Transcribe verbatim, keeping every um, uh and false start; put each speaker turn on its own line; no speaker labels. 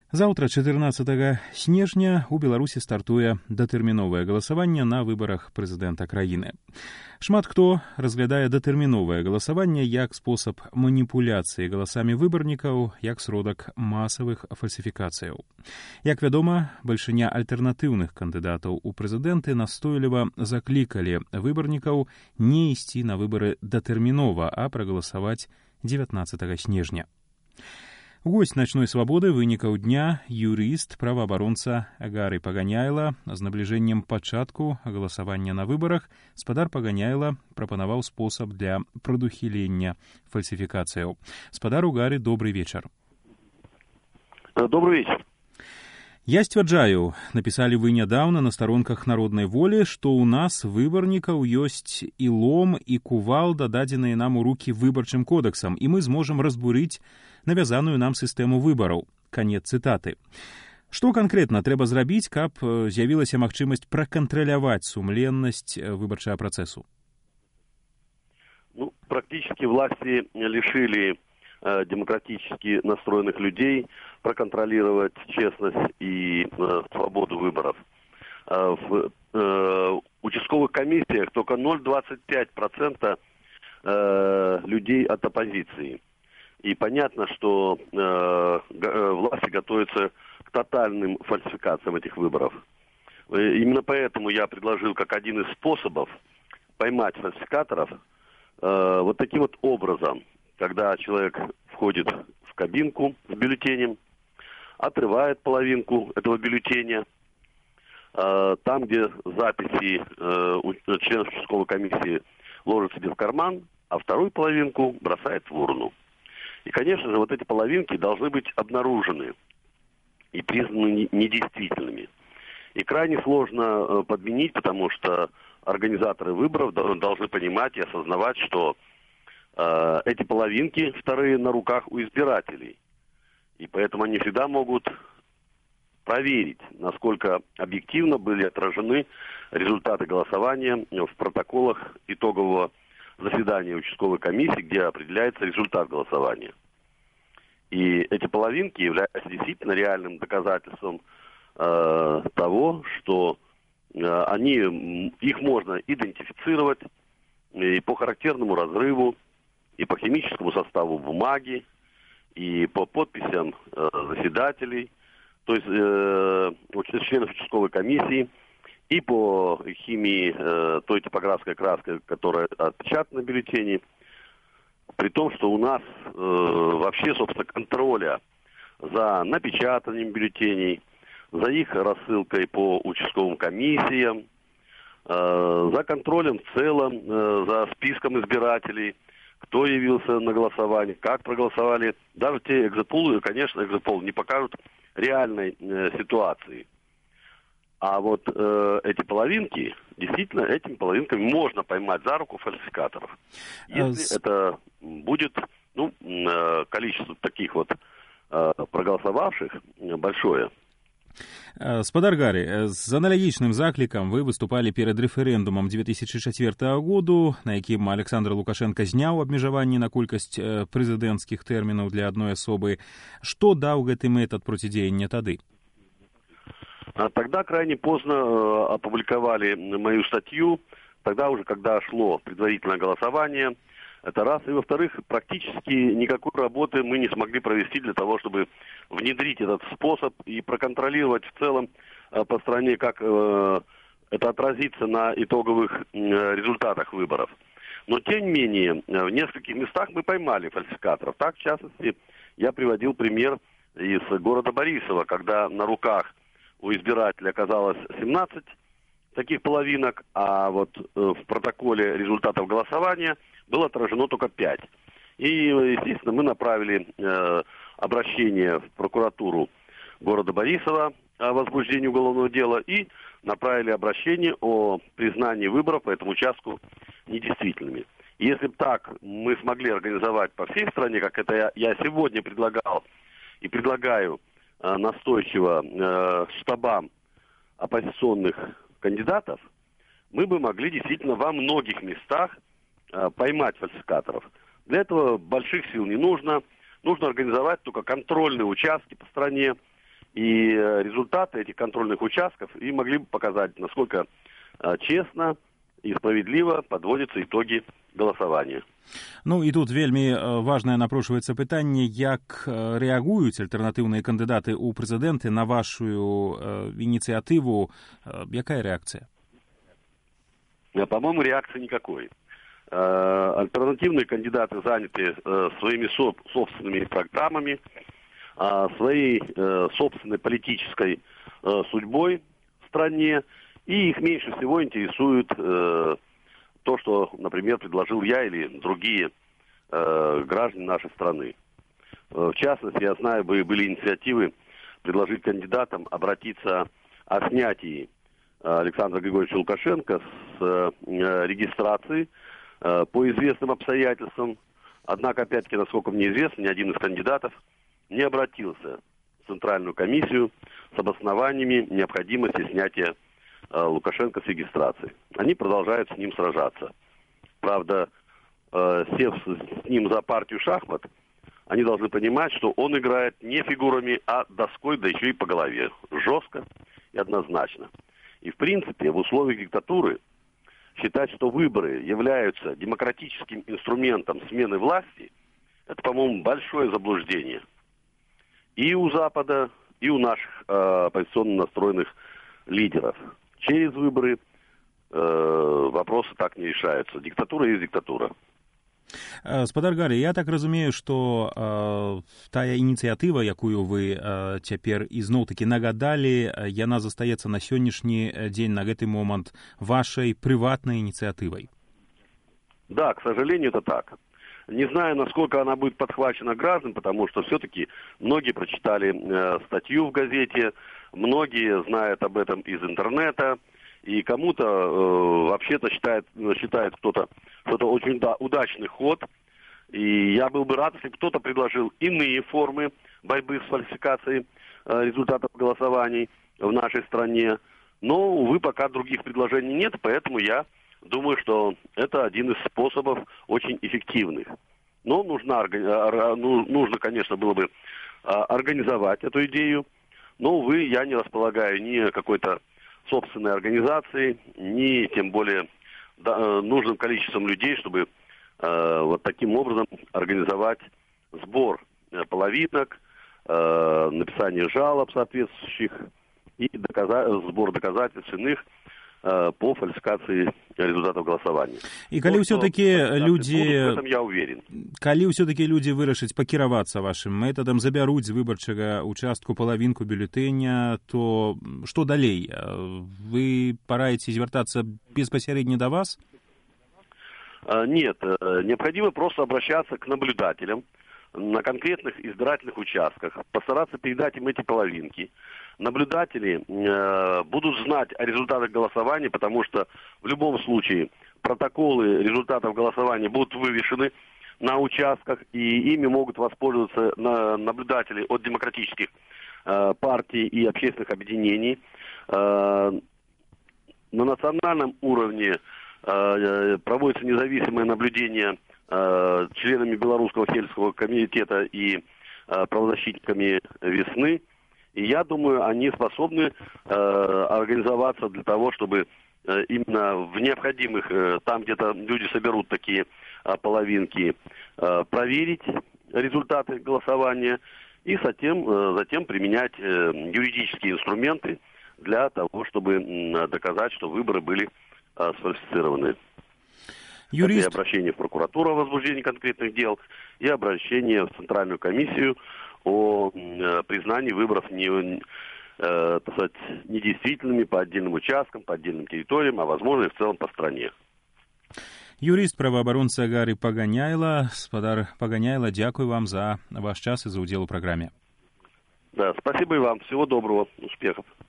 Заўтра чатырнаццатага снежня у Беларусі стартуе датэрміновае галасаванне на выбарах прэзідэнта краіны. Шмат хто разглядае датэрміновае галасаванне як спосаб маніпуляцыі галасамі выбарнікаў, як сродак масавых фальсіфікацыяў. Як вядома, бальшыня альтэрнатыўных кандыдатаў у прэзідэнты настойліва заклікалі выбарнікаў не ісці на выбары датэрмінова, а прагаласаваць дзевятнаццатага снежня. Гость «Ночной свободы» вынікаў дня юрыст, праваабаронца Гары Паганяйла. З набліжэннем пачатку галасавання на выбарах спадар Паганяйла прапанаваў спосаб для прадухілення фальсіфікацыяў. Спадару Гары, добрый вечар.
Добрый вечер.
Я сцвярджаю, напісалі вы нядаўна на старонках «Народнай волі», што ў нас выбарнікаў ёсць і лом, і кувалда, дадзеныя нам у рукі выбарчым кодэксам, і мы зможам разбурыць навязаную нам сістэму выбараў. Канец цытаты. Што канкрэтна трэба зрабіць, каб з'явілася магчымасць пракантраляваць сумленнасць выбарчага працэсу?
Ну, практически власти лишили э, демократически настроенных людей проконтролировать честность и э, свободу выборов. Э, в э, участковых комиссиях только ноль целых двадцать пять сотых процента э, людей от оппозиции. И понятно, что э, власти готовятся к тотальным фальсификациям этих выборов. Именно поэтому я предложил как один из способов поймать фальсификаторов э, вот таким вот образом, когда человек входит в кабинку с бюллетенем, отрывает половинку этого бюллетеня, э, там, где записи э, у членов участковой комиссии ложит себе в карман, а вторую половинку бросает в урну. И, конечно же, вот эти половинки должны быть обнаружены и признаны недействительными. И крайне сложно э, подменить, потому что организаторы выборов должны понимать и осознавать, что э, эти половинки вторые на руках у избирателей. И поэтому они всегда могут проверить, насколько объективно были отражены результаты голосования в протоколах итогового заседания участковой комиссии, где определяется результат голосования. И эти половинки являются действительно реальным доказательством э, того, что э, они, их можно идентифицировать и по характерному разрыву, и по химическому составу бумаги, и по подписям э, заседателей, то есть э, членов участковой комиссии, и по химии э, той типографской краской, которая отпечатана на бюллетене, при том, что у нас э, вообще, собственно, контроля за напечатанием бюллетеней, за их рассылкой по участковым комиссиям, э, за контролем в целом, э, за списком избирателей, кто явился на голосование, как проголосовали. Даже те экзит-полы, конечно, экзит-полы не покажут реальной э, ситуации. А вот э, эти половинки, действительно, этими половинками можно поймать за руку фальсификаторов. Если а... это будет, ну, э, количество таких вот э, проголосовавших большое.
Спадар Гары, з аналагічным заклікам вы выступалі перад рэферэндумам две тысячи чацвёртага году, на якім Александр Лукашенко зняў абмежаванні на колькасць прэзідэнцкіх тэрмінаў для адной асобы. Што даў гэты метад процідзеяння тады?
Тогда крайне поздно э, опубликовали мою статью, тогда уже, когда шло предварительное голосование, это раз. И, во-вторых, практически никакой работы мы не смогли провести для того, чтобы внедрить этот способ и проконтролировать в целом э, по стране, как э, это отразится на итоговых э, результатах выборов. Но, тем не менее, в нескольких местах мы поймали фальсификаторов. Так, в частности, я приводил пример из города Борисова, когда на руках у избирателя оказалось семнадцать таких половинок, а вот э, в протоколе результатов голосования было отражено только пять. И, естественно, мы направили э, обращение в прокуратуру города Борисова о возбуждении уголовного дела и направили обращение о признании выборов по этому участку недействительными. И если бы так мы смогли организовать по всей стране, как это я, я сегодня предлагал и предлагаю настойчиво э, штабам оппозиционных кандидатов, мы бы могли действительно во многих местах э, поймать фальсификаторов. Для этого больших сил не нужно. Нужно организовать только контрольные участки по стране И результаты этих контрольных участков и могли бы показать, насколько честно и справедливо подводятся итоги голосования.
Ну і тут вельмі важнае напрошваецца пытанне, як рэагуюць альтэрнатыўныя кандыдаты ў прэзідэнты на вашу ініцыятыву. Якая реакция?
По-моему, реакции никакой. Альтернативные кандидаты заняты своими собственными программами, своей собственной политической судьбой в стране, и их меньше всего интересует то, что, например, предложил я или другие граждане нашей страны. В частности, я знаю, были инициативы предложить кандидатам обратиться о снятии Александра Григорьевича Лукашенко с регистрации по известным обстоятельствам. Однако, опять-таки, насколько мне известно, ни один из кандидатов не обратился в Центральную комиссию с обоснованиями необходимости снятия Лукашенко с регистрации. Они продолжают с ним сражаться. Правда, сев с ним за партию шахмат, они должны понимать, что он играет не фигурами, а доской, да еще и по голове. Жестко и однозначно. И, в принципе, в условиях диктатуры считать, что выборы являются демократическим инструментом смены власти, это, по-моему, большое заблуждение. И у Запада, и у наших э, оппозиционно настроенных лидеров. Через выборы э, вопросы так не решаются. Диктатура есть диктатура.
Спадар Гары, я так разумею, што э, тая ініцыятыва, якую вы э, цяпер ізноў-такі нагадалі, яна застаецца на сённяшні дзень, на гэты момант, вашай прыватнай ініцыятывай.
Да, к сожалению, это так. Не знаю, насколько она будет подхвачена граждан, потому что все-таки многие прочитали э, статью в газете, многие знают об этом из интернета, и кому-то э, вообще-то считает, считает кто-то, что это очень да, удачный ход. И я был бы рад, если кто-то предложил иные формы борьбы с фальсификацией э, результатов голосований в нашей стране. Но, увы, пока других предложений нет, поэтому я думаю, что это один из способов очень эффективных. Но нужно, нужно, конечно, было бы организовать эту идею. Но, увы, я не располагаю ни какой-то собственной организацией, ни тем более нужным количеством людей, чтобы вот таким образом организовать сбор половинок, написание жалоб соответствующих и доказа- сбор доказательств иных по фальсификации результатов голосования.
І калі ўсё-такі людзі...
В этом я уверен.
Калі ўсё-такі людзі вырашаць пакіравацца вашым метадам, забяруць з выбарчага участку палавінку бюлетэня, то што далей? Вы параеце звяртацца безпасярэдне да вас?
Нет, необходимо просто обращаться к наблюдателям на конкретных избирательных участках, постараться передать им эти половинки. Наблюдатели э, будут знать о результатах голосования, потому что в любом случае протоколы результатов голосования будут вывешены на участках, и ими могут воспользоваться на, наблюдатели от демократических э, партий и общественных объединений. Э, на национальном уровне э, проводится независимое наблюдение э, членами Белорусского сельского комитета и э, правозащитниками «Весны». И я думаю, они способны э, организоваться для того, чтобы э, именно в необходимых, э, там где-то люди соберут такие э, половинки, э, проверить результаты голосования и затем, э, затем применять э, юридические инструменты для того, чтобы э, доказать, что выборы были э, сфальсифицированы. Юрист... Это и обращение в прокуратуру о возбуждении конкретных дел, и обращение в Центральную комиссию о э, признании выборов не, э, так сказать, недействительными по отдельным участкам, по отдельным территориям, а возможно и в целом по стране.
Юрист, правоабаронца Гары Паганяйла. Спадар Паганяйла, дякую вам за ваш час и за удел у программе.
Да, спасибо и вам. Всего доброго. Успехов.